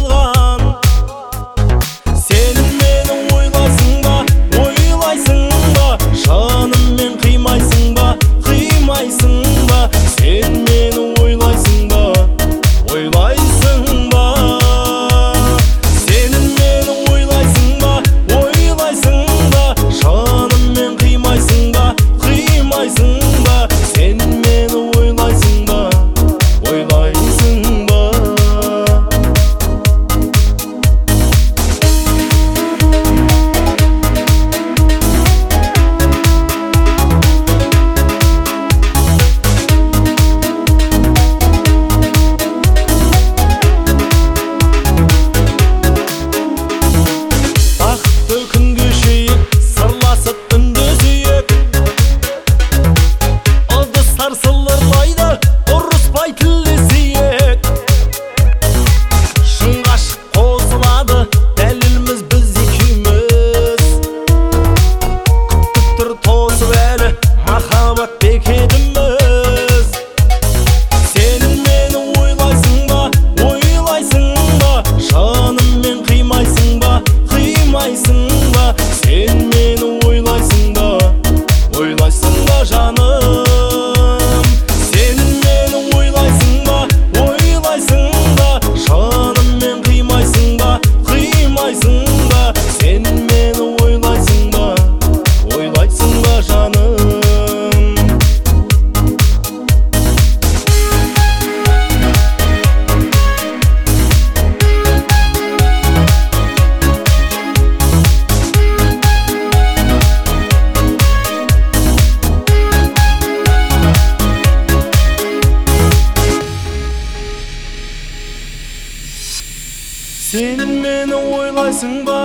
саған. Сен мені ойлайсың ба, ойлайсың ба, жаныммен қимайсың ба, қимайсың ба? Сен мені ойлайсың ба, ойлайсың ба? Сен мені ойлайсың ба, ойлайсың ба, жаныммен қимайсың ба, қимайсың ба? Сен мені ойлайсың ба, ойлайсың ба? Бақытты күн кешейік, сырласып үндесейік. Ыдыстар сылдырлайды, ұрыспай тілдесейік. Шын ғашық қосылады, дәлеліміз біз екеуміз. Күтіп тұр тосып әлі махаббат бекетіміз. Сен мені ойлайсың ба, ойлайсың ба, жаныммен қимайсың ба, қимайсың ба? Сен мені ойлайсың ба, ойлайсың ба жаным? Сен мені ойлайсың ба, ойлайсың ба, жаныммен қимайсың ба, қимайсың ба? Сен мені ойлайсың ба, ойлайсың ба жаным? Сен мені ойлайсың ба,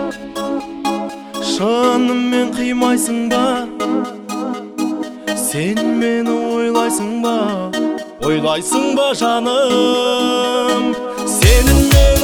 жаныммен қимайсың ба? Сен мені ойлайсың ба, ойлайсың ба жаным? Сен мені